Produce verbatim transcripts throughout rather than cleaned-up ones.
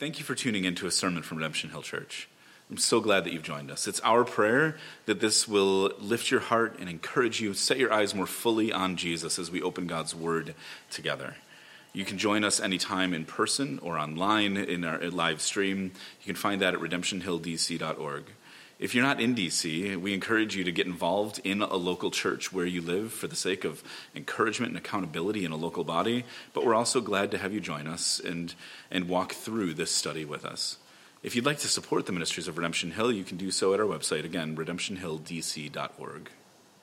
Thank you for tuning in to a sermon from Redemption Hill Church. I'm so glad that you've joined us. It's our prayer that this will lift your heart and encourage you, set your eyes more fully on Jesus as we open God's Word together. You can join us anytime in person or online in our live stream. You can find that at redemption hill d c dot org. If you're not in D C, we encourage you to get involved in a local church where you live for the sake of encouragement and accountability in a local body, but we're also glad to have you join us and, and walk through this study with us. If you'd like to support the ministries of Redemption Hill, you can do so at our website, again, redemption hill d c dot org.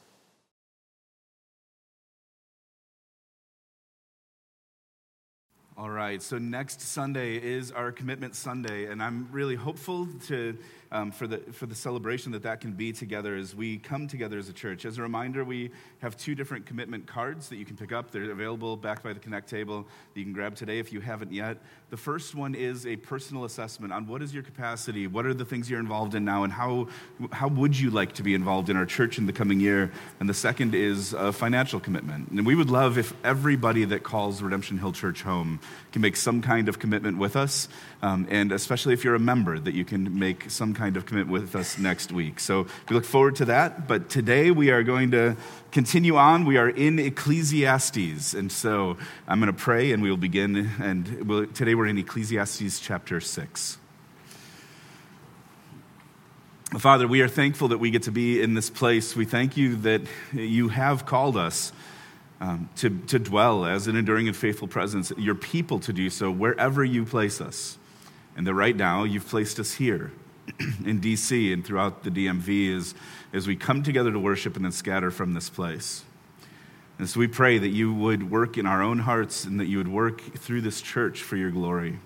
All right, so next Sunday is our Commitment Sunday, and I'm really hopeful to um, for the for the celebration that that can be together as we come together as a church. As a reminder, we have two different commitment cards that you can pick up. They're available back by the Connect table that you can grab today if you haven't yet. The first one is a personal assessment on what is your capacity, what are the things you're involved in now, and how how would you like to be involved in our church in the coming year. And the second is a financial commitment. And we would love if everybody that calls Redemption Hill Church home can make some kind of commitment with us, um, and especially if you're a member, that you can make some kind of commitment with us next week. So we look forward to that, but today we are going to continue on. We are in Ecclesiastes, and so I'm going to pray and we will begin, and we'll, today we're in Ecclesiastes chapter six. Father, we are thankful that we get to be in this place. We thank you that you have called us Um, to, to dwell as an enduring and faithful presence, your people to do so wherever you place us. And that right now, you've placed us here in D C and throughout the D M V as, as we come together to worship and then scatter from this place. And so we pray that you would work in our own hearts and that you would work through this church for your glory.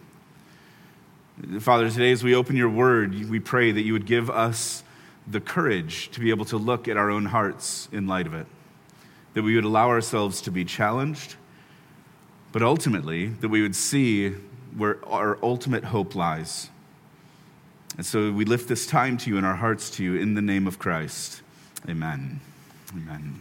Father, today as we open your word, we pray that you would give us the courage to be able to look at our own hearts in light of it. That we would allow ourselves to be challenged, but ultimately that we would see where our ultimate hope lies. And so we lift this time to you and our hearts to you in the name of Christ. Amen. Amen.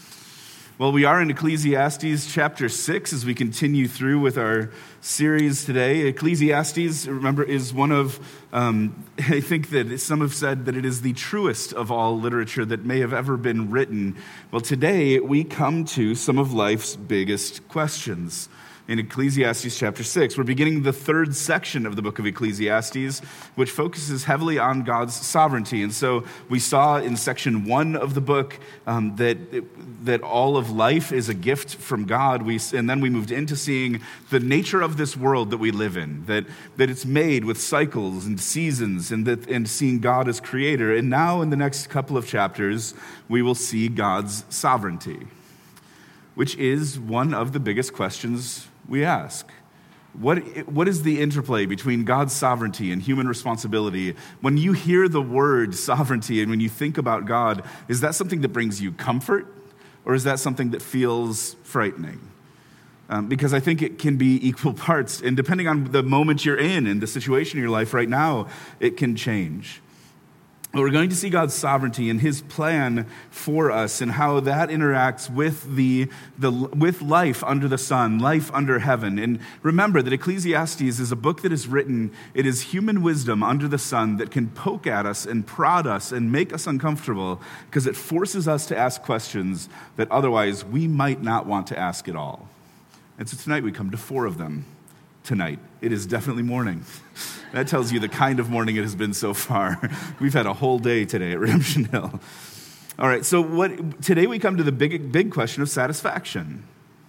Well, we are in Ecclesiastes chapter six as we continue through with our series today. Ecclesiastes, remember, is one of, um, I think that some have said that it is the truest of all literature that may have ever been written. Well, today we come to some of life's biggest questions. In Ecclesiastes chapter six, we're beginning the third section of the book of Ecclesiastes, which focuses heavily on God's sovereignty. And so we saw in section one of the book um, that that all of life is a gift from God. We and then we moved into seeing the nature of this world that we live in, that that it's made with cycles and seasons, and that and seeing God as creator. And now in the next couple of chapters, we will see God's sovereignty, which is one of the biggest questions we ask. What, what is the interplay between God's sovereignty and human responsibility? When you hear the word sovereignty and when you think about God, is that something that brings you comfort, or is that something that feels frightening? Um, because I think it can be equal parts, and depending on the moment you're in and the situation in your life right now, it can change. But we're going to see God's sovereignty and his plan for us and how that interacts with the, the with life under the sun, life under heaven. And remember that Ecclesiastes is a book that is written, it is human wisdom under the sun that can poke at us and prod us and make us uncomfortable because it forces us to ask questions that otherwise we might not want to ask at all. And so tonight we come to four of them. Tonight. It is definitely morning. That tells you the kind of morning it has been so far. We've had a whole day today at Redemption Hill. All right, so what today we come to the big, big question of satisfaction.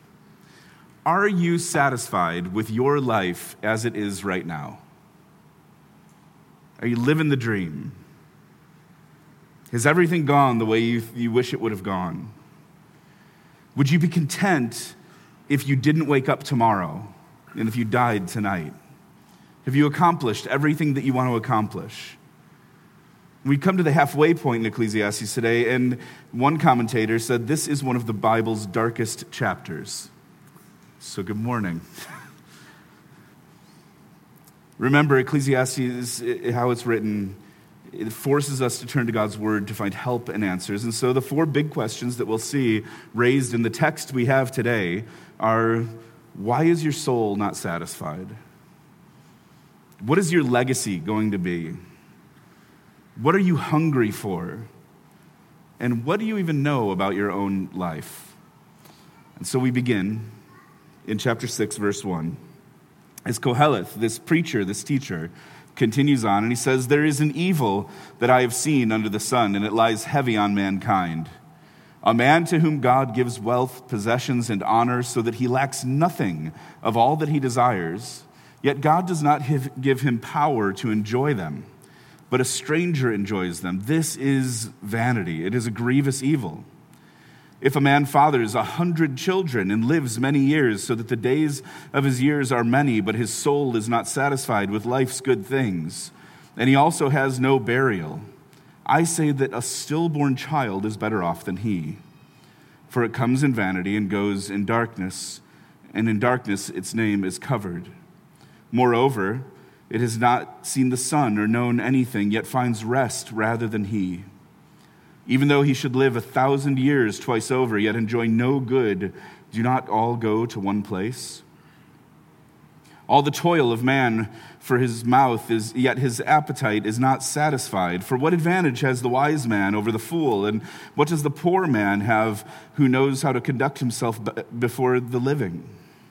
Are you satisfied with your life as it is right now? Are you living the dream? Has everything gone the way you, you wish it would have gone? Would you be content if you didn't wake up tomorrow? And if you died tonight? Have you accomplished everything that you want to accomplish? We come to the halfway point in Ecclesiastes today, and one commentator said this is one of the Bible's darkest chapters. So good morning. Remember, Ecclesiastes, how it's written, it forces us to turn to God's word to find help and answers. And so the four big questions that we'll see raised in the text we have today are, why is your soul not satisfied? What is your legacy going to be? What are you hungry for? And what do you even know about your own life? And so we begin in chapter six, verse one. As Koheleth, this preacher, this teacher, continues on, and he says, "There is an evil that I have seen under the sun, and it lies heavy on mankind. A man to whom God gives wealth, possessions, and honor, so that he lacks nothing of all that he desires. Yet God does not give him power to enjoy them, but a stranger enjoys them. This is vanity. It is a grievous evil. If a man fathers a hundred children and lives many years, so that the days of his years are many, but his soul is not satisfied with life's good things, and he also has no burial, I say that a stillborn child is better off than he. For it comes in vanity and goes in darkness, and in darkness its name is covered. Moreover, it has not seen the sun or known anything, yet finds rest rather than he. Even though he should live a thousand years twice over, yet enjoy no good, do not all go to one place? All the toil of man for his mouth is, yet his appetite is not satisfied. For what advantage has the wise man over the fool? And what does the poor man have who knows how to conduct himself before the living?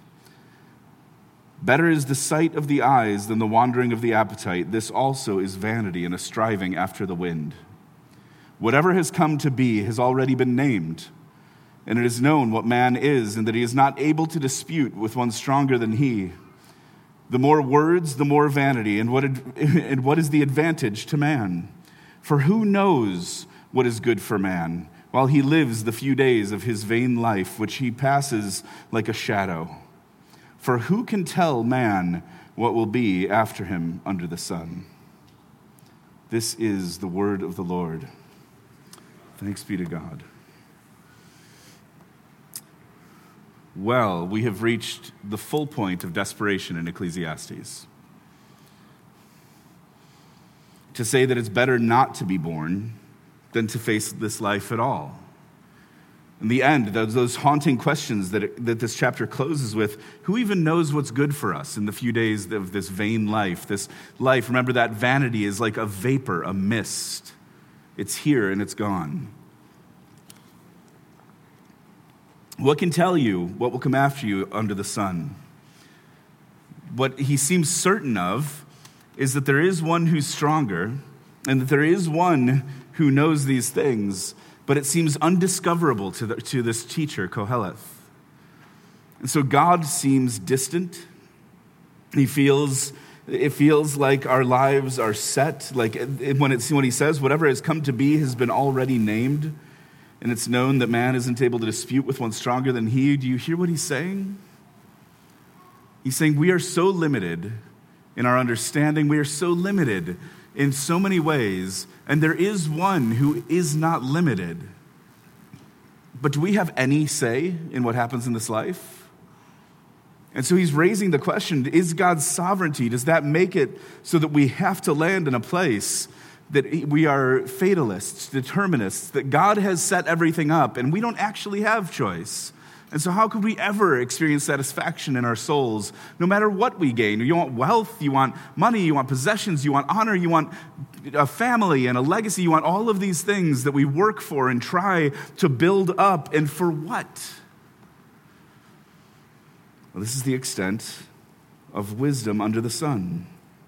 Better is the sight of the eyes than the wandering of the appetite. This also is vanity and a striving after the wind. Whatever has come to be has already been named, and it is known what man is, and that he is not able to dispute with one stronger than he. The more words, the more vanity, and what, and what is the advantage to man? For who knows what is good for man, while he lives the few days of his vain life, which he passes like a shadow? For who can tell man what will be after him under the sun?" This is the word of the Lord. Thanks be to God. Well, we have reached the full point of desperation in Ecclesiastes. To say that it's better not to be born than to face this life at all. In the end, those, those haunting questions that, it, that this chapter closes with, who even knows what's good for us in the few days of this vain life? This life, remember that vanity is like a vapor, a mist. It's here and it's gone. What can tell you what will come after you under the sun? What he seems certain of is that there is one who's stronger and that there is one who knows these things, but it seems undiscoverable to, the, to this teacher, Koheleth. And so God seems distant. He feels, it feels like our lives are set. Like when, it's, when he says, whatever has come to be has been already named, and it's known that man isn't able to dispute with one stronger than he. Do you hear what he's saying? He's saying we are so limited in our understanding. We are so limited in so many ways, and there is one who is not limited. But do we have any say in what happens in this life? And so he's raising the question, is God's sovereignty, does that make it so that we have to land in a place that we are fatalists, determinists, that God has set everything up and we don't actually have choice? And so how could we ever experience satisfaction in our souls, no matter what we gain? You want wealth, you want money, you want possessions, you want honor, you want a family and a legacy, you want all of these things that we work for and try to build up, and for what? Well, this is the extent of wisdom under the sun.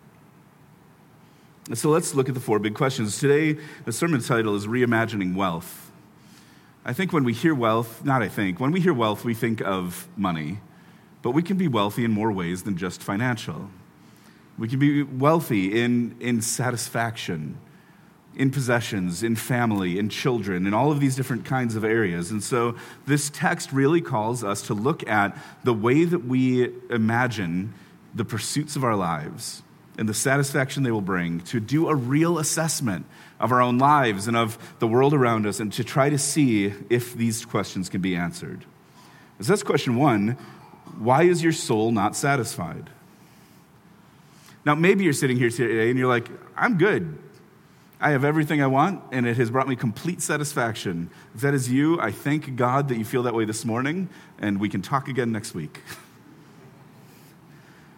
And so let's look at the four big questions. Today, the sermon title is Reimagining Wealth. I think when we hear wealth, not I think, when we hear wealth, we think of money. But we can be wealthy in more ways than just financial. We can be wealthy in, in satisfaction, in possessions, in family, in children, in all of these different kinds of areas. And so this text really calls us to look at the way that we imagine the pursuits of our lives and the satisfaction they will bring, to do a real assessment of our own lives and of the world around us, and to try to see if these questions can be answered. So that's question one. Why is your soul not satisfied? Now, maybe you're sitting here today and you're like, I'm good. I have everything I want, and it has brought me complete satisfaction. If that is you, I thank God that you feel that way this morning, and we can talk again next week.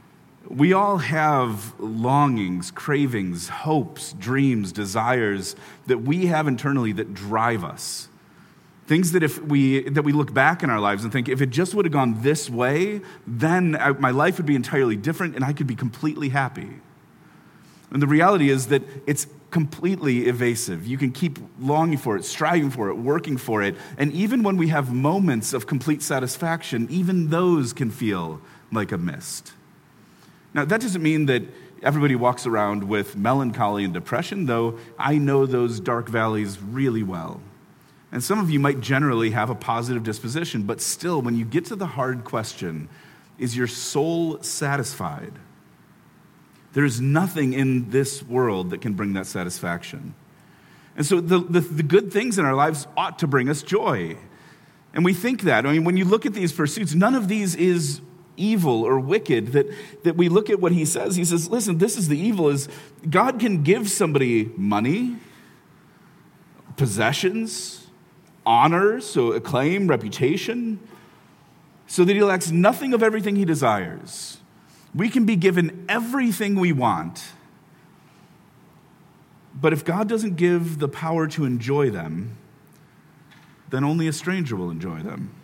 We all have longings, cravings, hopes, dreams, desires that we have internally that drive us. Things that if we that we look back in our lives and think, if it just would have gone this way, then I, my life would be entirely different and I could be completely happy. And the reality is that it's completely evasive. You can keep longing for it, striving for it, working for it. And even when we have moments of complete satisfaction, even those can feel like a mist. Now, that doesn't mean that everybody walks around with melancholy and depression, though I know those dark valleys really well. And some of you might generally have a positive disposition, but still, when you get to the hard question, is your soul satisfied? There's nothing in this world that can bring that satisfaction. And so the, the, the good things in our lives ought to bring us joy. And we think that. I mean, when you look at these pursuits, none of these is evil or wicked. That, that we look at what he says. He says, listen, this is the evil, is God can give somebody money, possessions, honor, so acclaim, reputation, so that he lacks nothing of everything he desires. We can be given everything we want, but if God doesn't give the power to enjoy them, then only a stranger will enjoy them.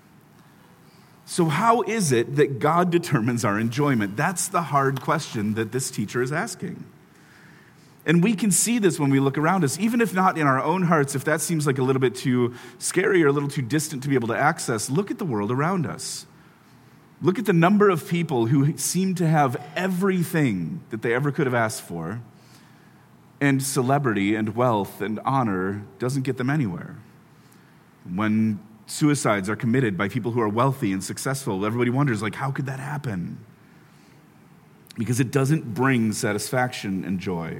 So how is it that God determines our enjoyment? That's the hard question that this teacher is asking. And we can see this when we look around us, even if not in our own hearts, if that seems like a little bit too scary or a little too distant to be able to access, look at the world around us. Look at the number of people who seem to have everything that they ever could have asked for, and celebrity and wealth and honor doesn't get them anywhere. When suicides are committed by people who are wealthy and successful, everybody wonders, like, how could that happen? Because it doesn't bring satisfaction and joy.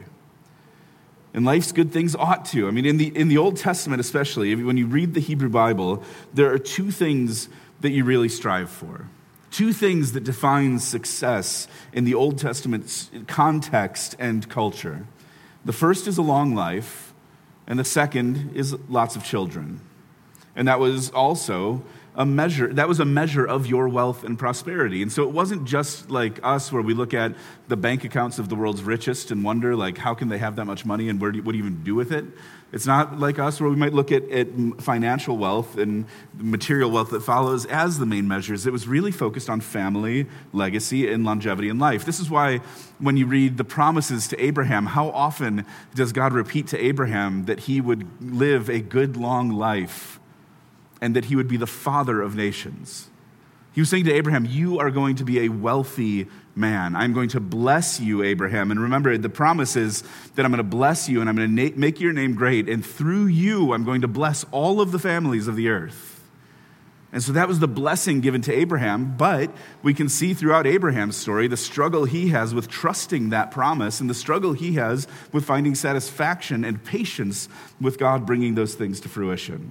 And life's good things ought to. I mean, in the in the Old Testament especially, when you read the Hebrew Bible, there are two things that you really strive for. Two things that define success in the Old Testament's context and culture. The first is a long life, and the second is lots of children. And that was also a measure, that was a measure of your wealth and prosperity. And so it wasn't just like us where we look at the bank accounts of the world's richest and wonder, like, how can they have that much money and where do you, what do you even do with it? It's not like us where we might look at, at financial wealth and material wealth that follows as the main measures. It was really focused on family, legacy, and longevity in life. This is why when you read the promises to Abraham, how often does God repeat to Abraham that he would live a good long life and that he would be the father of nations? He was saying to Abraham, you are going to be a wealthy man. I'm going to bless you, Abraham. And remember, the promise is that I'm going to bless you and I'm going to na- make your name great. And through you, I'm going to bless all of the families of the earth. And so that was the blessing given to Abraham. But we can see throughout Abraham's story the struggle he has with trusting that promise and the struggle he has with finding satisfaction and patience with God bringing those things to fruition.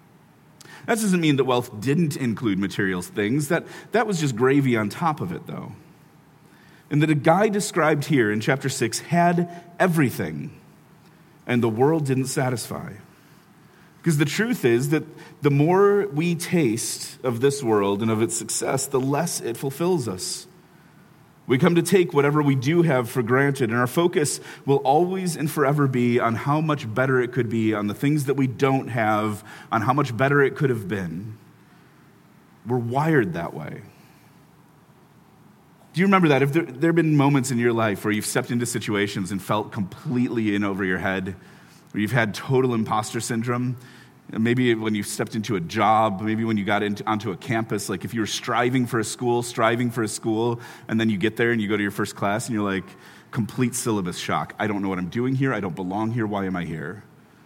That doesn't mean that wealth didn't include material things. That, that was just gravy on top of it, though. And that a guy described here in chapter six had everything, and the world didn't satisfy. Because the truth is that the more we taste of this world and of its success, the less it fulfills us. We come to take whatever we do have for granted, and our focus will always and forever be on how much better it could be, on the things that we don't have, on how much better it could have been. We're wired that way. Do you remember that? If there, there have been moments in your life where you've stepped into situations and felt completely in over your head, where you've had total imposter syndrome? Maybe when you stepped into a job, maybe when you got into, onto a campus, like if you were striving for a school, striving for a school, and then you get there and you go to your first class and you're like, complete syllabus shock. I don't know what I'm doing here. I don't belong here. Why am I here?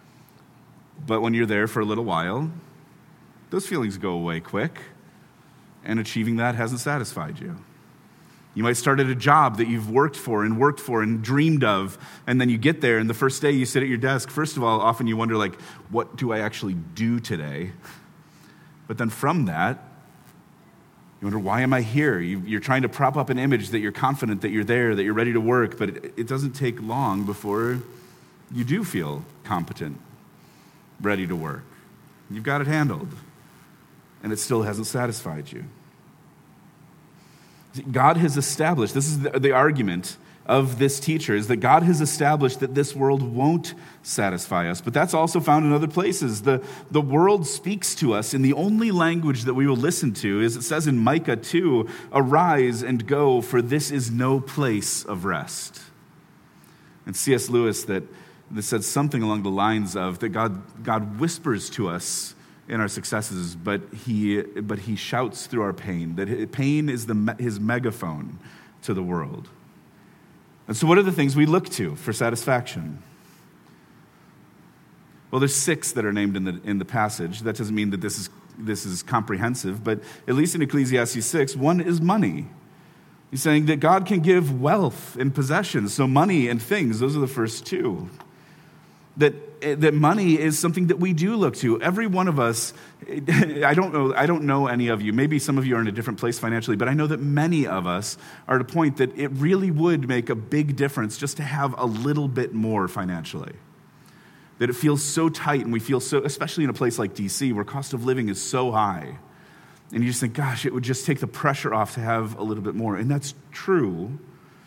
But when you're there for a little while, those feelings go away quick, and achieving that hasn't satisfied you. You might start at a job that you've worked for and worked for and dreamed of, and then you get there, and the first day you sit at your desk, first of all, often you wonder, like, what do I actually do today? But then from that, you wonder, why am I here? You, you're trying to prop up an image that you're confident that you're there, that you're ready to work, but it, it doesn't take long before you do feel competent, ready to work. You've got it handled, and it still hasn't satisfied you. God has established, this is the, the argument of this teacher, is that God has established that this world won't satisfy us. But that's also found in other places. The, the world speaks to us in the only language that we will listen to, as it says in Micah two, arise and go, for this is no place of rest. And C S Lewis that, that said something along the lines of that God, God whispers to us in our successes, but he, but he shouts through our pain, that pain is the, his megaphone to the world. And so what are the things we look to for satisfaction? Well, there's six that are named in the in the passage. That doesn't mean that this is this is comprehensive, but at least in Ecclesiastes six, one is money. He's saying that God can give wealth and possessions, so money and things, those are the first two. That that money is something that we do look to. Every one of us, I don't know, I don't know any of you. Maybe some of you are in a different place financially, but I know that many of us are at a point that it really would make a big difference just to have a little bit more financially. That it feels so tight, and we feel so, especially in a place like D C where cost of living is so high. And you just think, gosh, it would just take the pressure off to have a little bit more. And that's true.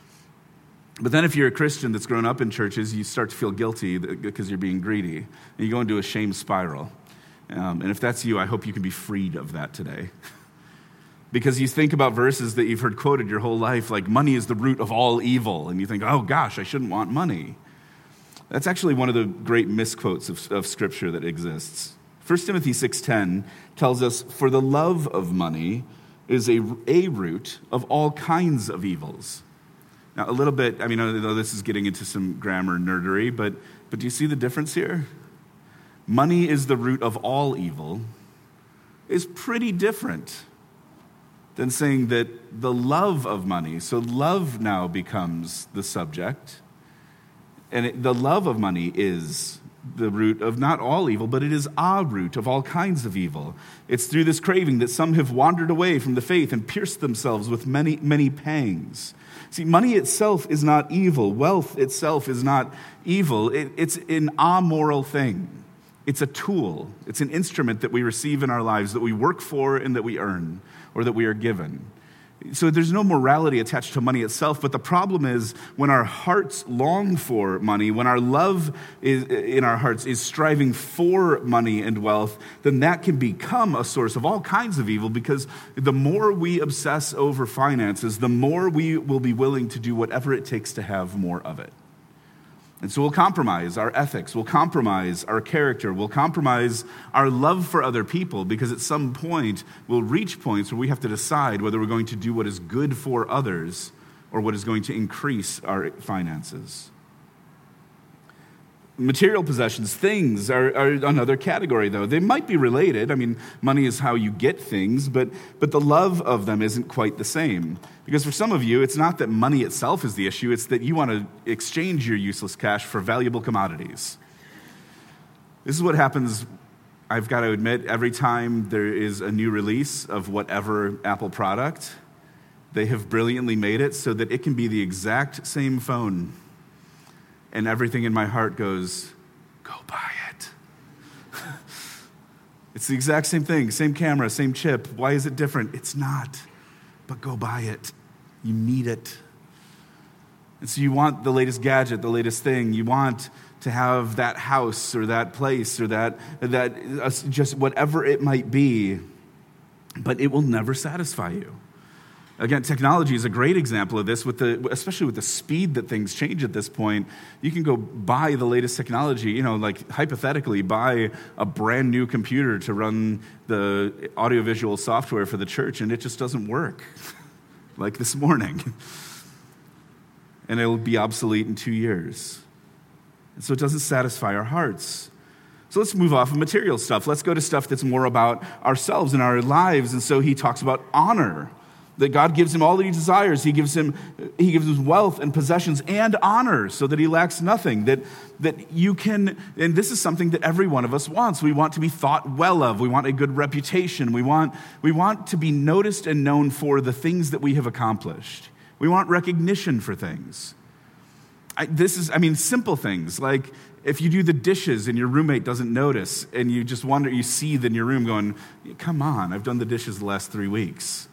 But then if you're a Christian that's grown up in churches, you start to feel guilty because you're being greedy. And you go into a shame spiral. Um, and if that's you, I hope you can be freed of that today. Because you think about verses that you've heard quoted your whole life, like money is the root of all evil. And you think, oh gosh, I shouldn't want money. That's actually one of the great misquotes of, of Scripture that exists. First Timothy six ten tells us, for the love of money is a, a root of all kinds of evils. Now, a little bit, I mean, I know this is getting into some grammar nerdery, but, but do you see the difference here? Money is the root of all evil is pretty different than saying that the love of money, so love now becomes the subject, and it, the love of money is the root of not all evil, but it is a root of all kinds of evil. It's through this craving that some have wandered away from the faith and pierced themselves with many, many pangs. See, money itself is not evil. Wealth itself is not evil. It, it's an amoral thing. It's a tool. It's an instrument that we receive in our lives, that we work for and that we earn, or that we are given. So there's no morality attached to money itself, but the problem is when our hearts long for money, when our love is, in our hearts is striving for money and wealth, then that can become a source of all kinds of evil, because the more we obsess over finances, the more we will be willing to do whatever it takes to have more of it. And so we'll compromise our ethics, we'll compromise our character, we'll compromise our love for other people, because at some point we'll reach points where we have to decide whether we're going to do what is good for others or what is going to increase our finances. Material possessions, things, are, are another category, though. They might be related. I mean, money is how you get things, but, but the love of them isn't quite the same. Because for some of you, it's not that money itself is the issue, it's that you want to exchange your useless cash for valuable commodities. This is what happens, I've got to admit, every time there is a new release of whatever Apple product. They have brilliantly made it so that it can be the exact same phone. And everything in my heart goes, go buy it. It's the exact same thing, same camera, same chip. Why is it different? It's not, but go buy it. You need it. And so you want the latest gadget, the latest thing. You want to have that house or that place or that, that uh, just whatever it might be, but it will never satisfy you. Again, technology is a great example of this, with the, especially with the speed that things change at this point. You can go buy the latest technology, you know, like hypothetically buy a brand new computer to run the audiovisual software for the church, and it just doesn't work, like this morning. And it'll be obsolete in two years. And so it doesn't satisfy our hearts. So let's move off of material stuff. Let's go to stuff that's more about ourselves and our lives. And so he talks about honor. That God gives him all that he desires. He gives him, he gives him wealth and possessions and honor so that he lacks nothing. That, that you can, and this is something that every one of us wants. We want to be thought well of. We want a good reputation. We want, we want to be noticed and known for the things that we have accomplished. We want recognition for things. I, this is, I mean, simple things like if you do the dishes and your roommate doesn't notice and you just wonder, you seethe in your room going, come on, I've done the dishes the last three weeks.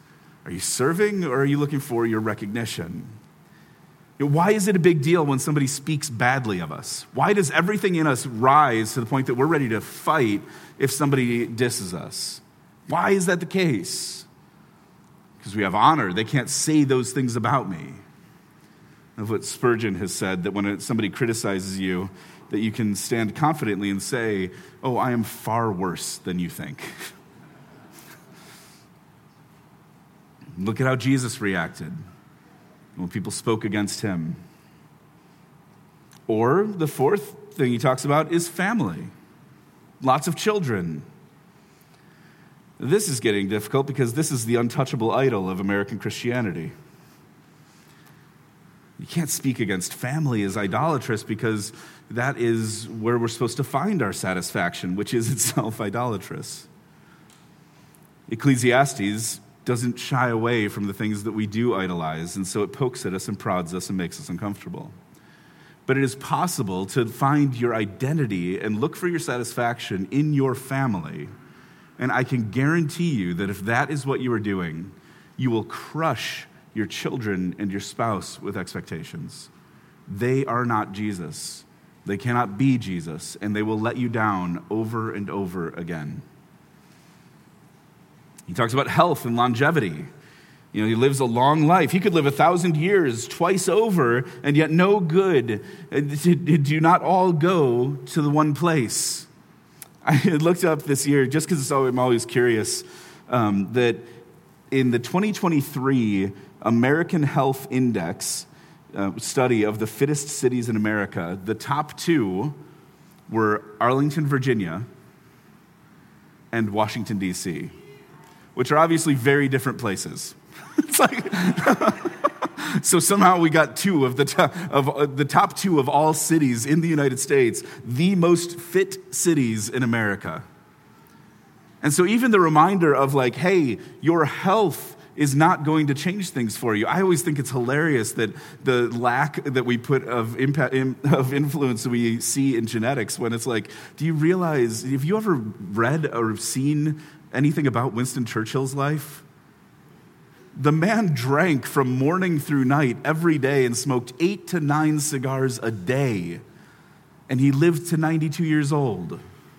Are you serving, or are you looking for your recognition? You know, why is it a big deal when somebody speaks badly of us? Why does everything in us rise to the point that we're ready to fight if somebody disses us? Why is that the case? Because we have honor. They can't say those things about me. Of what Spurgeon has said, that when somebody criticizes you, that you can stand confidently and say, oh, I am far worse than you think. Look at how Jesus reacted when people spoke against him. Or the fourth thing he talks about is family. Lots of children. This is getting difficult because this is the untouchable idol of American Christianity. You can't speak against family as idolatrous because that is where we're supposed to find our satisfaction, which is itself idolatrous. Ecclesiastes doesn't shy away from the things that we do idolize, and so it pokes at us and prods us and makes us uncomfortable. But it is possible to find your identity and look for your satisfaction in your family. And I can guarantee you that if that is what you are doing, you will crush your children and your spouse with expectations. They are not Jesus. They cannot be Jesus, and they will let you down over and over again. He talks about health and longevity. You know, he lives a long life. He could live a thousand years twice over, and yet no good. Do not all go to the one place. I looked up this year, just because I'm always curious, um, that in the twenty twenty-three American Health Index uh, study of the fittest cities in America, the top two were Arlington, Virginia, and Washington, D C, which are obviously very different places. It's like, so somehow we got two of the top, of uh, the top two of all cities in the United States, the most fit cities in America. And so even the reminder of like, hey, your health is not going to change things for you. I always think it's hilarious that the lack that we put of impact of influence we see in genetics, when it's like, do you realize, have you ever read or seen anything about Winston Churchill's life? The man drank from morning through night every day and smoked eight to nine cigars a day. And he lived to ninety-two years old.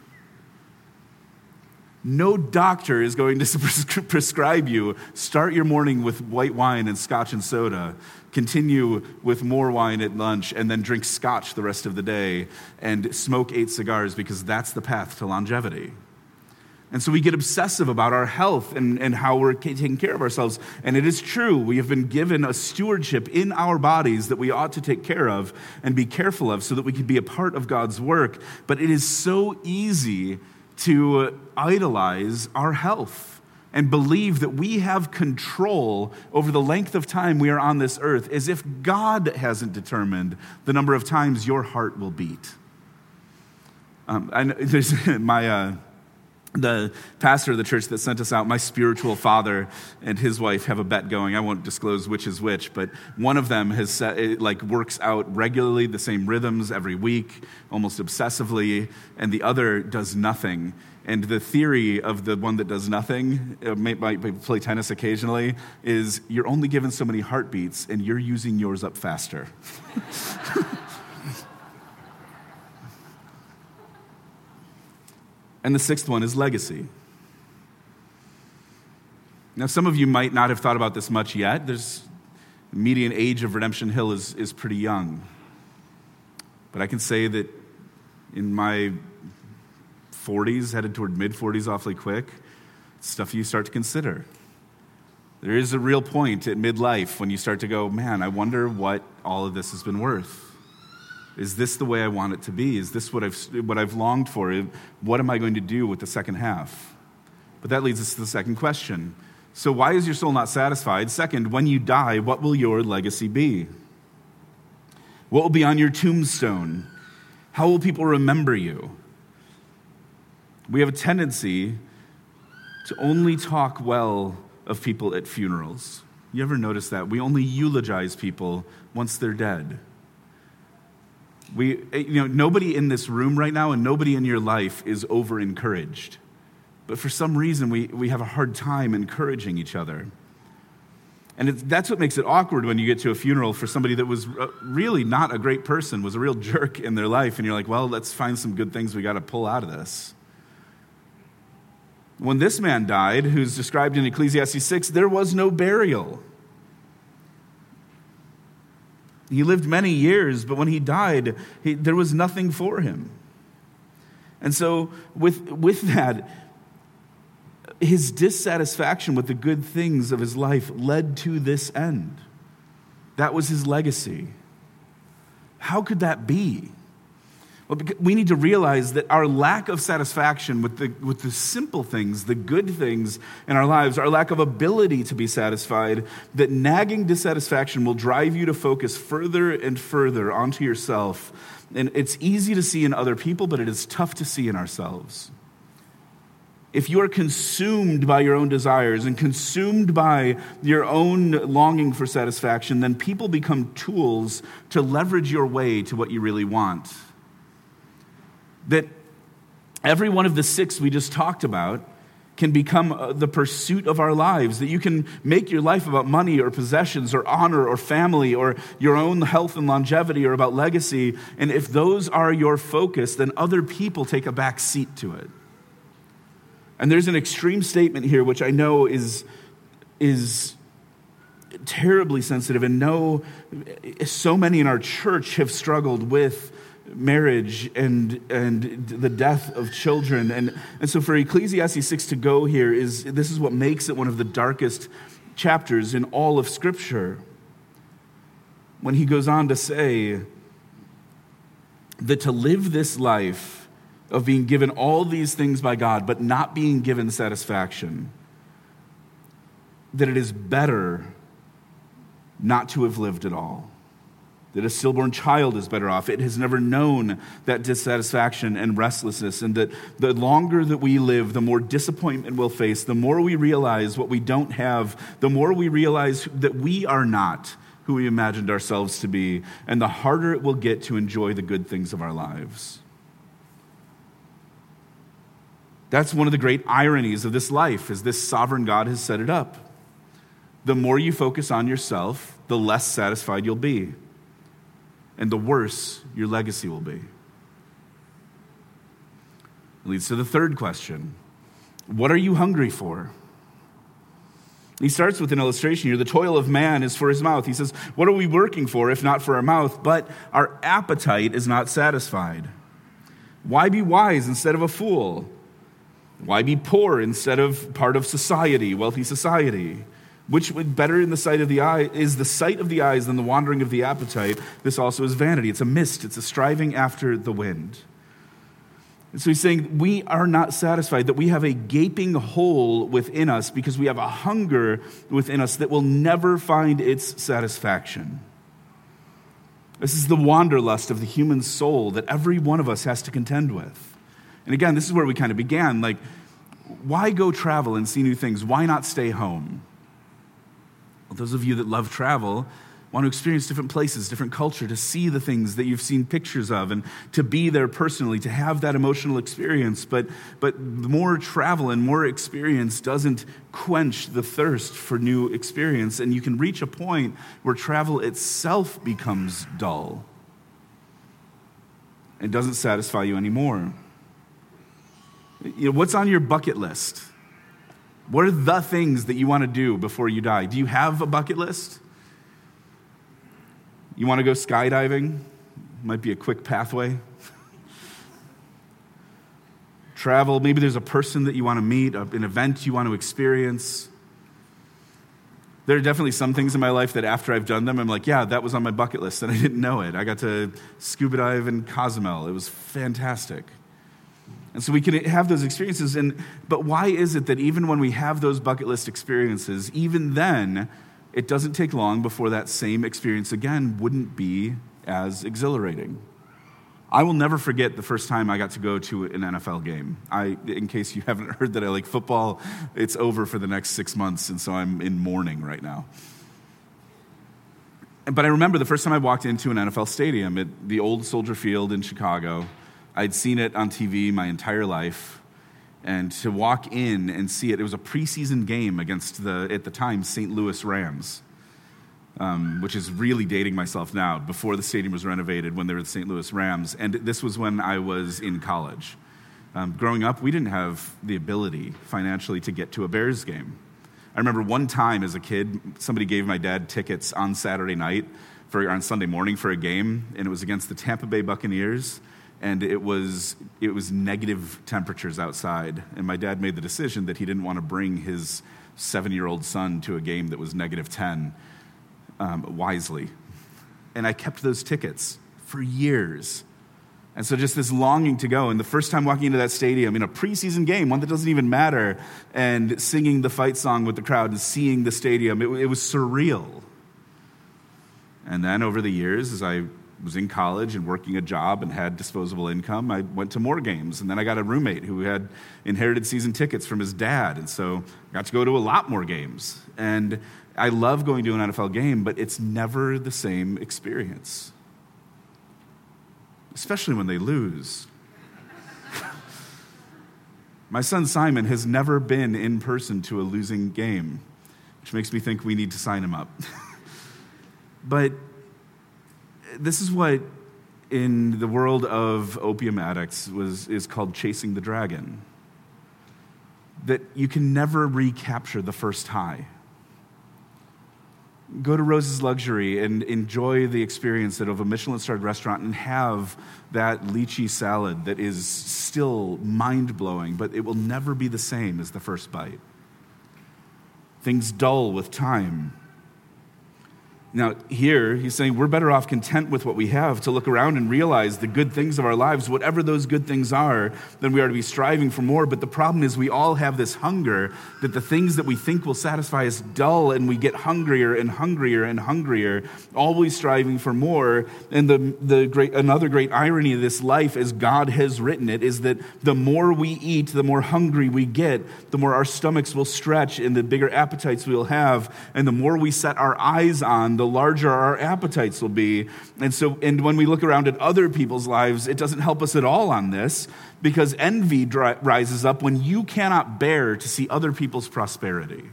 No doctor is going to prescribe you, start your morning with white wine and scotch and soda, continue with more wine at lunch, and then drink scotch the rest of the day, and smoke eight cigars, because that's the path to longevity. And so we get obsessive about our health and, and how we're taking care of ourselves. And it is true, we have been given a stewardship in our bodies that we ought to take care of and be careful of so that we can be a part of God's work. But it is so easy to idolize our health and believe that we have control over the length of time we are on this earth, as if God hasn't determined the number of times your heart will beat. Um, I know, there's my... Uh, The pastor of the church that sent us out, my spiritual father and his wife have a bet going. I won't disclose which is which, but one of them has set, like works out regularly, the same rhythms every week, almost obsessively, and the other does nothing. And the theory of the one that does nothing, uh, might, might play tennis occasionally, is you're only given so many heartbeats, and you're using yours up faster. And the sixth one is legacy. Now, some of you might not have thought about this much yet. There's the median age of Redemption Hill is, is pretty young. But I can say that in my forties, headed toward mid-forties awfully quick, it's stuff you start to consider. There is a real point at midlife when you start to go, man, I wonder what all of this has been worth. Is this the way I want it to be? Is this what I've what I've longed for? What am I going to do with the second half? But that leads us to the second question. So why is your soul not satisfied? Second, when you die, what will your legacy be? What will be on your tombstone? How will people remember you? We have a tendency to only talk well of people at funerals. You ever notice that? We only eulogize people once they're dead. We, you know, nobody in this room right now and nobody in your life is over-encouraged. But for some reason, we, we have a hard time encouraging each other. And it's, that's what makes it awkward when you get to a funeral for somebody that was really not a great person, was a real jerk in their life, and you're like, well, let's find some good things we got to pull out of this. When this man died, who's described in Ecclesiastes six, there was no burial. He lived many years, but when he died, he, there was nothing for him. And so with, with that, his dissatisfaction with the good things of his life led to this end. That was his legacy. How could that be? Well, we need to realize that our lack of satisfaction with the, with the simple things, the good things in our lives, our lack of ability to be satisfied, that nagging dissatisfaction will drive you to focus further and further onto yourself. And it's easy to see in other people, but it is tough to see in ourselves. If you are consumed by your own desires and consumed by your own longing for satisfaction, then people become tools to leverage your way to what you really want. That every one of the six we just talked about can become the pursuit of our lives, that you can make your life about money or possessions or honor or family or your own health and longevity or about legacy. And if those are your focus, then other people take a back seat to it. And there's an extreme statement here, which I know is, is terribly sensitive, and know so many in our church have struggled with marriage and and the death of children. And, and so for Ecclesiastes six to go here, is this is what makes it one of the darkest chapters in all of Scripture. When he goes on to say that to live this life of being given all these things by God, but not being given satisfaction, that it is better not to have lived at all. That a stillborn child is better off. It has never known that dissatisfaction and restlessness, and that the longer that we live, the more disappointment we'll face, the more we realize what we don't have, the more we realize that we are not who we imagined ourselves to be, and the harder it will get to enjoy the good things of our lives. That's one of the great ironies of this life, is this sovereign God has set it up. The more you focus on yourself, the less satisfied you'll be, and the worse your legacy will be. It leads to the third question. What are you hungry for? He starts with an illustration here. The toil of man is for his mouth. He says, what are we working for if not for our mouth? But our appetite is not satisfied. Why be wise instead of a fool? Why be poor instead of part of society, wealthy society? Which would better in the sight of the eye is the sight of the eyes than the wandering of the appetite. This also is vanity. It's a mist. It's a striving after the wind. And so he's saying we are not satisfied, that we have a gaping hole within us because we have a hunger within us that will never find its satisfaction. This is the wanderlust of the human soul that every one of us has to contend with. And again, this is where we kind of began. Like, why go travel and see new things? Why not stay home? Well, those of you that love travel want to experience different places, different culture, to see the things that you've seen pictures of, and to be there personally, to have that emotional experience. But, but more travel and more experience doesn't quench the thirst for new experience. And you can reach a point where travel itself becomes dull. It doesn't satisfy you anymore. You know, what's on your bucket list? What are the things that you want to do before you die? Do you have a bucket list? You want to go skydiving? Might be a quick pathway. Travel, maybe there's a person that you want to meet, an event you want to experience. There are definitely some things in my life that after I've done them, I'm like, yeah, that was on my bucket list, and I didn't know it. I got to scuba dive in Cozumel. It was fantastic. And so we can have those experiences, and but why is it that even when we have those bucket list experiences, even then, it doesn't take long before that same experience again wouldn't be as exhilarating? I will never forget the first time I got to go to an N F L game. I, in case you haven't heard that I like football, it's over for the next six months, and so I'm in mourning right now. But I remember the first time I walked into an N F L stadium at the old Soldier Field in Chicago. I'd seen it on T V my entire life, and to walk in and see it, it was a preseason game against the, at the time, Saint Louis Rams. um, which is really dating myself now, before the stadium was renovated when they were the Saint Louis Rams. And this was when I was in college. Um, growing up, we didn't have the ability financially to get to a Bears game. I remember one time as a kid, somebody gave my dad tickets on Saturday night, for on Sunday morning for a game, and it was against the Tampa Bay Buccaneers, and it was it was negative temperatures outside, and my dad made the decision that he didn't want to bring his seven-year-old son to a game that was negative ten, um, wisely. And I kept those tickets for years. And so just this longing to go, and the first time walking into that stadium in a preseason game, one that doesn't even matter, and singing the fight song with the crowd and seeing the stadium, it, it was surreal. And then over the years, as I was in college and working a job and had disposable income, I went to more games. And then I got a roommate who had inherited season tickets from his dad. And so I got to go to a lot more games. And I love going to an N F L game, but it's never the same experience, especially when they lose. My son Simon has never been in person to a losing game, which makes me think we need to sign him up. But this is what, in the world of opium addicts, was is called chasing the dragon. That you can never recapture the first high. Go to Rose's Luxury and enjoy the experience of a Michelin-starred restaurant and have that lychee salad that is still mind-blowing, but it will never be the same as the first bite. Things dull with time. Now, here, he's saying we're better off content with what we have, to look around and realize the good things of our lives, whatever those good things are, then we are to be striving for more. But the problem is we all have this hunger that the things that we think will satisfy us dull, and we get hungrier and hungrier and hungrier, always striving for more. And the, the great, another great irony of this life, as God has written it, is that the more we eat, the more hungry we get, the more our stomachs will stretch and the bigger appetites we'll have. And the more we set our eyes on, the larger our appetites will be. And so, and when we look around at other people's lives, it doesn't help us at all on this, because envy dri- rises up when you cannot bear to see other people's prosperity.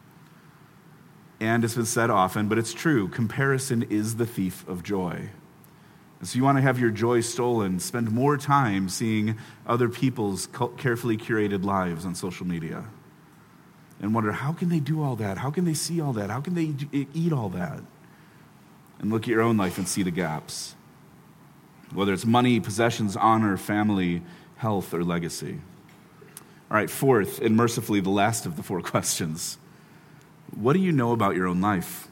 And it's been said often, but it's true, comparison is the thief of joy. And so you want to have your joy stolen, spend more time seeing other people's carefully curated lives on social media and wonder, how can they do all that? How can they see all that? How can they eat all that? And look at your own life and see the gaps, whether it's money, possessions, honor, family, health, or legacy. All right, fourth, and mercifully the last of the four questions. What do you know about your own life?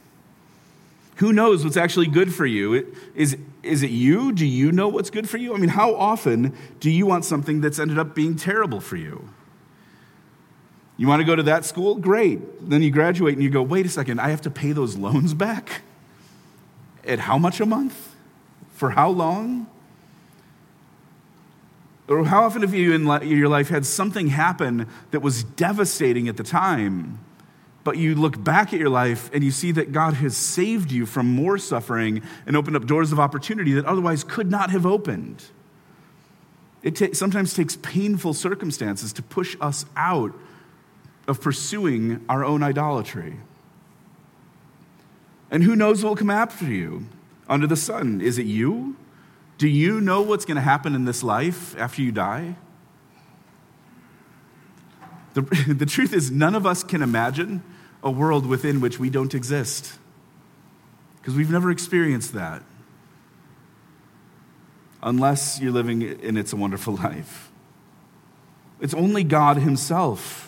Who knows what's actually good for you? Is, is it you? Do you know what's good for you? I mean, how often do you want something that's ended up being terrible for you? You want to go to that school? Great. Then you graduate and you go, wait a second, I have to pay those loans back? At how much a month? For how long? Or how often have you in your life had something happen that was devastating at the time, but you look back at your life and you see that God has saved you from more suffering and opened up doors of opportunity that otherwise could not have opened? It ta- sometimes takes painful circumstances to push us out of pursuing our own idolatry. And who knows what will come after you under the sun? Is it you? Do you know what's going to happen in this life after you die? The, the truth is, none of us can imagine a world within which we don't exist, because we've never experienced that, unless you're living in It's a Wonderful Life. It's only God himself.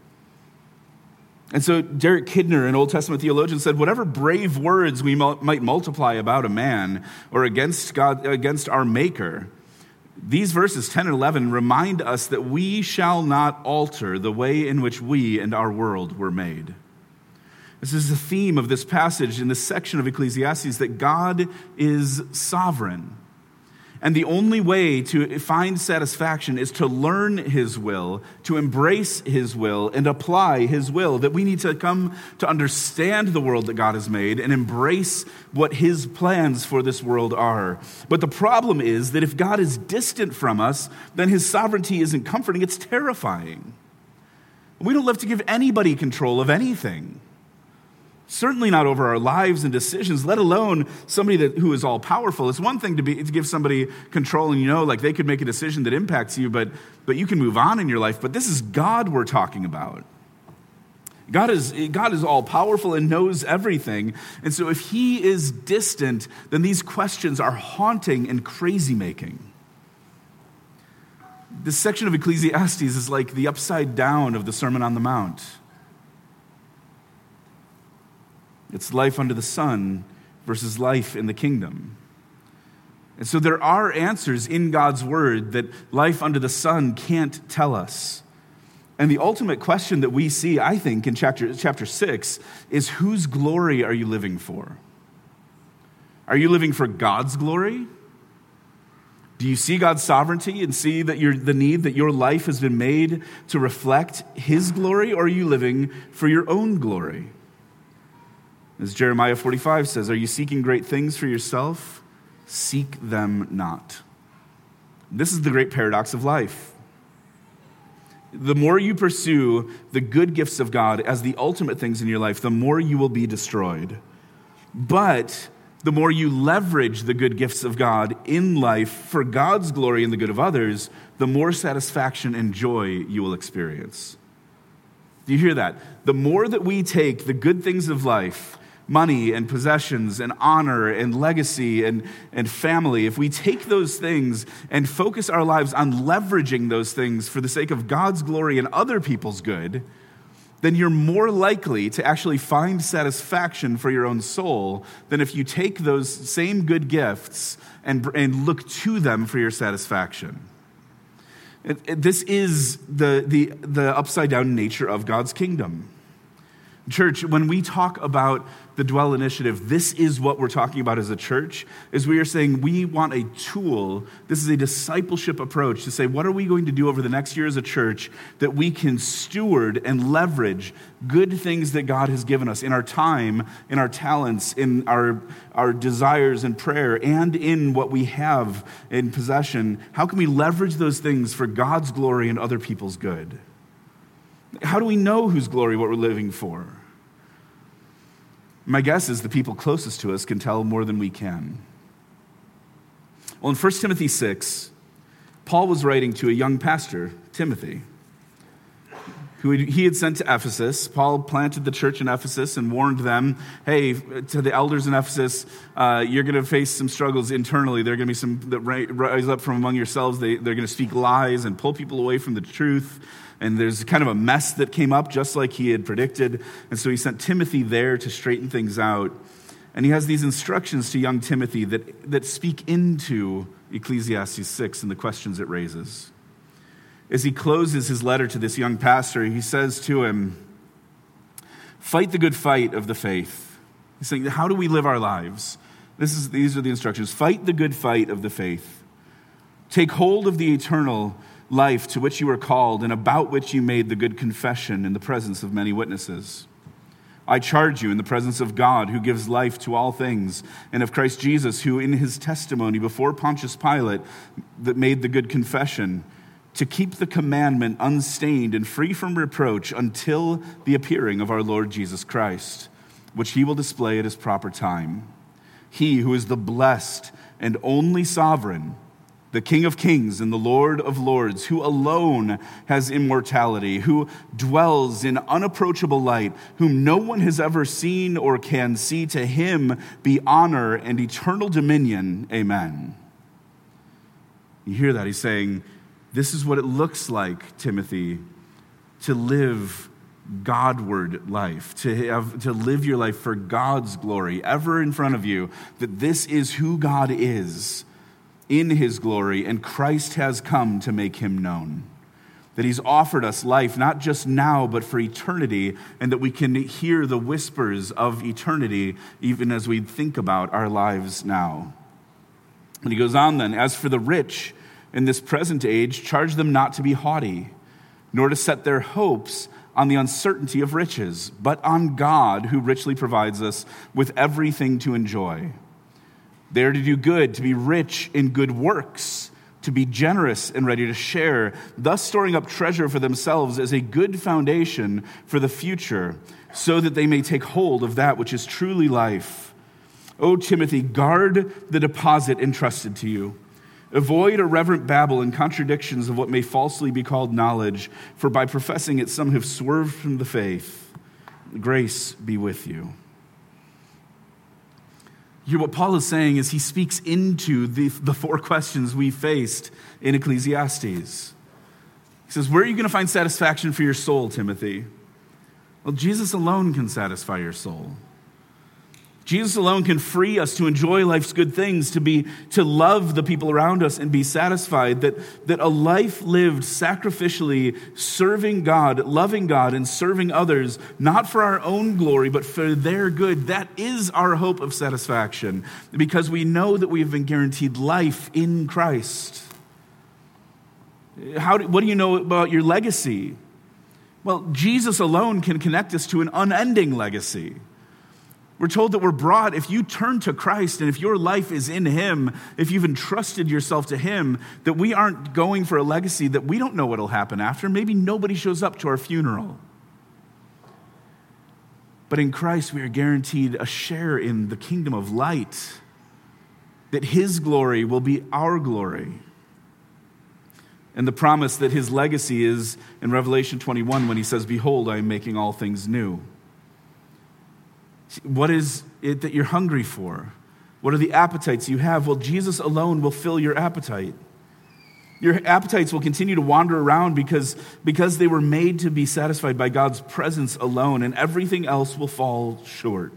And so Derek Kidner, an Old Testament theologian, said, whatever brave words we might multiply about a man or against God, against our Maker, these verses ten and eleven remind us that we shall not alter the way in which we and our world were made. This is the theme of this passage in this section of Ecclesiastes, that God is sovereign. And the only way to find satisfaction is to learn his will, to embrace his will, and apply his will. That we need to come to understand the world that God has made and embrace what his plans for this world are. But the problem is that if God is distant from us, then his sovereignty isn't comforting, it's terrifying. We don't live to give anybody control of anything. Certainly not over our lives and decisions, let alone somebody that, who is all-powerful. It's one thing to be to give somebody control and you know, like they could make a decision that impacts you, but, but you can move on in your life. But this is God we're talking about. God is, God is all-powerful and knows everything. And so if he is distant, then these questions are haunting and crazy-making. This section of Ecclesiastes is like the upside down of the Sermon on the Mount. It's life under the sun versus life in the kingdom. And so there are answers in God's word that life under the sun can't tell us. And the ultimate question that we see, I think, in chapter, chapter six is, whose glory are you living for? Are you living for God's glory? Do you see God's sovereignty and see that you're, the need that your life has been made to reflect his glory, or are you living for your own glory? As Jeremiah forty-five says, are you seeking great things for yourself? Seek them not. This is the great paradox of life. The more you pursue the good gifts of God as the ultimate things in your life, the more you will be destroyed. But the more you leverage the good gifts of God in life for God's glory and the good of others, the more satisfaction and joy you will experience. Do you hear that? The more that we take the good things of life, money and possessions and honor and legacy and, and family, if we take those things and focus our lives on leveraging those things for the sake of God's glory and other people's good, then you're more likely to actually find satisfaction for your own soul than if you take those same good gifts and, and look to them for your satisfaction. It, it, this is the, the, the upside-down nature of God's kingdom. Church, when we talk about the Dwell Initiative, this is what we're talking about as a church, is we are saying we want a tool. This is a discipleship approach to say, what are we going to do over the next year as a church that we can steward and leverage good things that God has given us in our time, in our talents, in our, our desires and prayer, and in what we have in possession. How can we leverage those things for God's glory and other people's good? How do we know whose glory what we're living for? My guess is the people closest to us can tell more than we can. Well, in First Timothy six, Paul was writing to a young pastor, Timothy, who he had sent to Ephesus. Paul planted the church in Ephesus and warned them, hey, to the elders in Ephesus, uh, you're going to face some struggles internally. There are going to be some that rise up from among yourselves. They, they're going to speak lies and pull people away from the truth. And there's kind of a mess that came up, just like he had predicted. And so he sent Timothy there to straighten things out. And he has these instructions to young Timothy that, that speak into Ecclesiastes six and the questions it raises. As he closes his letter to this young pastor, he says to him, fight the good fight of the faith. He's saying, how do we live our lives? This is, these are the instructions. Fight the good fight of the faith. Take hold of the eternal life to which you were called and about which you made the good confession in the presence of many witnesses. I charge you in the presence of God, who gives life to all things, and of Christ Jesus, who in his testimony before Pontius Pilate that made the good confession, to keep the commandment unstained and free from reproach until the appearing of our Lord Jesus Christ, which he will display at his proper time. He who is the blessed and only sovereign, the King of kings and the Lord of lords, who alone has immortality, who dwells in unapproachable light, whom no one has ever seen or can see, to him be honor and eternal dominion. Amen. You hear that? He's saying, this is what it looks like, Timothy, to live Godward life, to have, to live your life for God's glory, ever in front of you, that this is who God is in his glory, and Christ has come to make him known. That he's offered us life, not just now, but for eternity, and that we can hear the whispers of eternity even as we think about our lives now. And he goes on then, as for the rich in this present age, charge them not to be haughty, nor to set their hopes on the uncertainty of riches, but on God, who richly provides us with everything to enjoy. They are to do good, to be rich in good works, to be generous and ready to share, thus storing up treasure for themselves as a good foundation for the future, so that they may take hold of that which is truly life. O Timothy, guard the deposit entrusted to you. Avoid irreverent babble and contradictions of what may falsely be called knowledge, for by professing it some have swerved from the faith. Grace be with you. Here, what Paul is saying is he speaks into the, the four questions we faced in Ecclesiastes. He says, where are you going to find satisfaction for your soul, Timothy? Well, Jesus alone can satisfy your soul. Jesus alone can free us to enjoy life's good things, to be to love the people around us and be satisfied. That, that a life lived sacrificially, serving God, loving God, and serving others, not for our own glory, but for their good, that is our hope of satisfaction, because we know that we have been guaranteed life in Christ. How do, what do you know about your legacy? Well, Jesus alone can connect us to an unending legacy. We're told that we're brought, if you turn to Christ and if your life is in Him, if you've entrusted yourself to Him, that we aren't going for a legacy that we don't know what will happen after. Maybe nobody shows up to our funeral. But in Christ, we are guaranteed a share in the kingdom of light, that His glory will be our glory. And the promise that His legacy is in Revelation twenty-one when He says, behold, I am making all things new. What is it that you're hungry for? What are the appetites you have? Well, Jesus alone will fill your appetite. Your appetites will continue to wander around because, because they were made to be satisfied by God's presence alone, and everything else will fall short.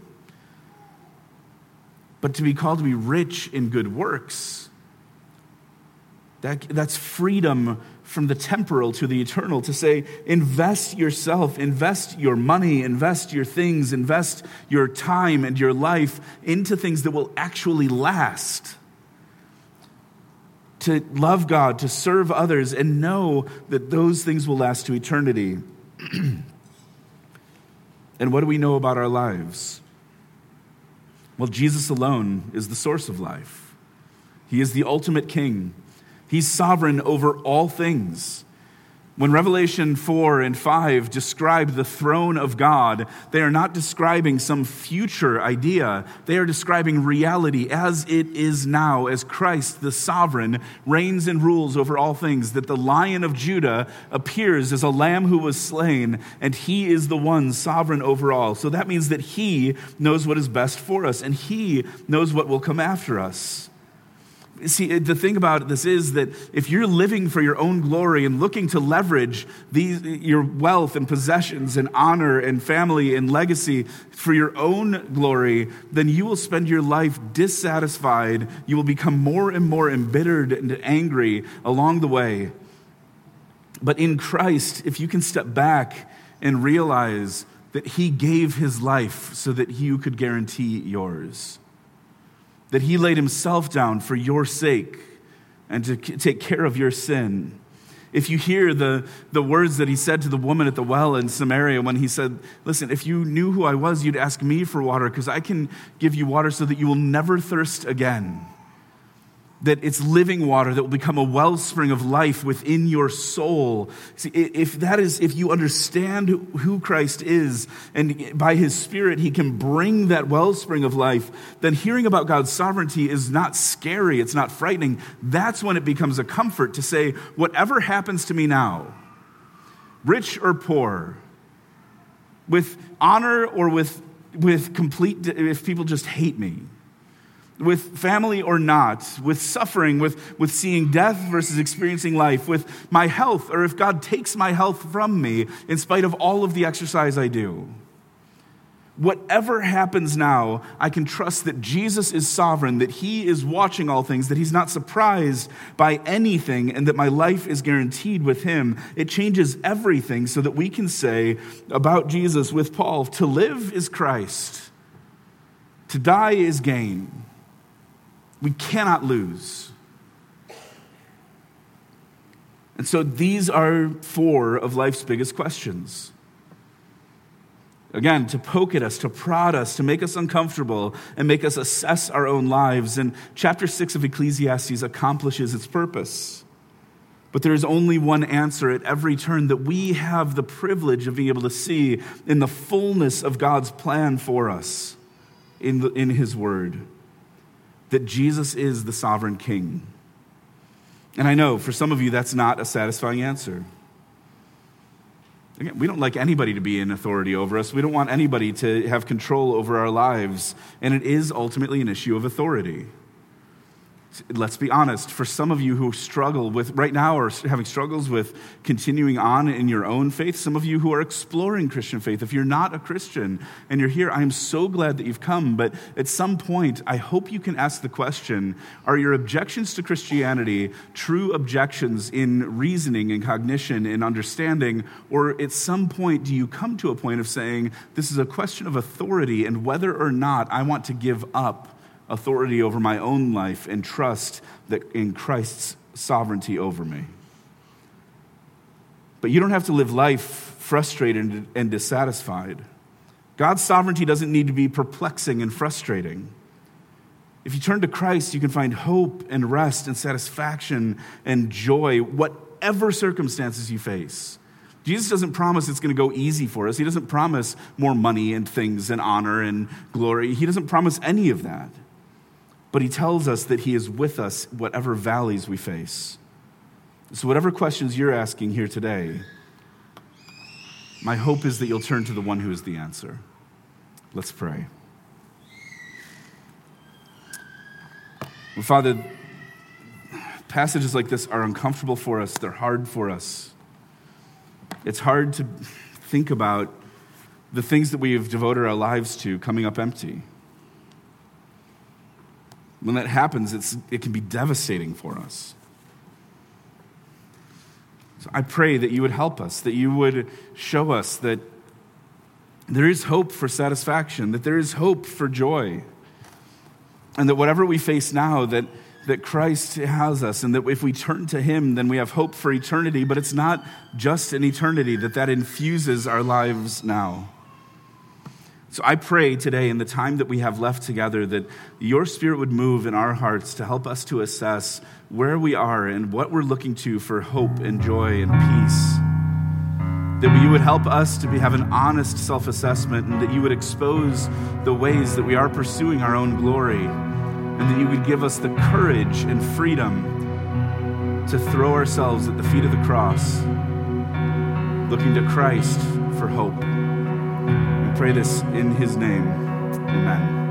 But to be called to be rich in good works, that, that's freedom from the temporal to the eternal, to say, invest yourself, invest your money, invest your things, invest your time and your life into things that will actually last. To love God, to serve others, and know that those things will last to eternity. And what do we know about our lives? Well, Jesus alone is the source of life. He is the ultimate king. He's sovereign over all things. When Revelation four and five describe the throne of God, they are not describing some future idea. They are describing reality as it is now, as Christ, the sovereign, reigns and rules over all things, that the Lion of Judah appears as a lamb who was slain, and He is the one sovereign over all. So that means that He knows what is best for us, and He knows what will come after us. See, the thing about this is that if you're living for your own glory and looking to leverage these, your wealth and possessions and honor and family and legacy for your own glory, then you will spend your life dissatisfied. You will become more and more embittered and angry along the way. But in Christ, if you can step back and realize that He gave His life so that you could guarantee yours, that He laid Himself down for your sake and to take care of your sin. If you hear the, the words that He said to the woman at the well in Samaria when He said, listen, if you knew who I was, you'd ask me for water, because I can give you water so that you will never thirst again. That it's living water that will become a wellspring of life within your soul. See, if that is, if you understand who Christ is, and by His Spirit He can bring that wellspring of life, then hearing about God's sovereignty is not scary, it's not frightening. That's when it becomes a comfort to say, whatever happens to me now, rich or poor, with honor or with, with complete, if people just hate me, with family or not, with suffering, with, with seeing death versus experiencing life, with my health, or if God takes my health from me in spite of all of the exercise I do. Whatever happens now, I can trust that Jesus is sovereign, that He is watching all things, that He's not surprised by anything, and that my life is guaranteed with Him. It changes everything so that we can say about Jesus with Paul, to live is Christ, to die is gain. We cannot lose. And so these are four of life's biggest questions. Again, to poke at us, to prod us, to make us uncomfortable, and make us assess our own lives. And chapter six of Ecclesiastes accomplishes its purpose. But there is only one answer at every turn that we have the privilege of being able to see in the fullness of God's plan for us in, the, in his word, that Jesus is the sovereign king. And I know for some of you that's not a satisfying answer. Again, we don't like anybody to be in authority over us. We don't want anybody to have control over our lives. And it is ultimately an issue of authority. Let's be honest, for some of you who struggle with, right now are having struggles with continuing on in your own faith, some of you who are exploring Christian faith, if you're not a Christian and you're here, I am so glad that you've come, but at some point, I hope you can ask the question, are your objections to Christianity true objections in reasoning and cognition and understanding, or at some point do you come to a point of saying, this is a question of authority and whether or not I want to give up authority over my own life and trust that in Christ's sovereignty over me. But you don't have to live life frustrated and dissatisfied. God's sovereignty doesn't need to be perplexing and frustrating. If you turn to Christ, you can find hope and rest and satisfaction and joy, whatever circumstances you face. Jesus doesn't promise it's going to go easy for us. He doesn't promise more money and things and honor and glory. He doesn't promise any of that. But he tells us that he is with us whatever valleys we face. So whatever questions you're asking here today, my hope is that you'll turn to the one who is the answer. Let's pray. Well, Father, passages like this are uncomfortable for us. They're hard for us. It's hard to think about the things that we have devoted our lives to coming up empty. When that happens, it's, it can be devastating for us. So I pray that you would help us, that you would show us that there is hope for satisfaction, that there is hope for joy, and that whatever we face now, that, that Christ has us, and that if we turn to him, then we have hope for eternity, but it's not just an eternity, that that infuses our lives now. So I pray today in the time that we have left together that your Spirit would move in our hearts to help us to assess where we are and what we're looking to for hope and joy and peace. That you would help us to be, have an honest self-assessment, and that you would expose the ways that we are pursuing our own glory, and that you would give us the courage and freedom to throw ourselves at the feet of the cross, looking to Christ for hope. Pray this in his name. Amen.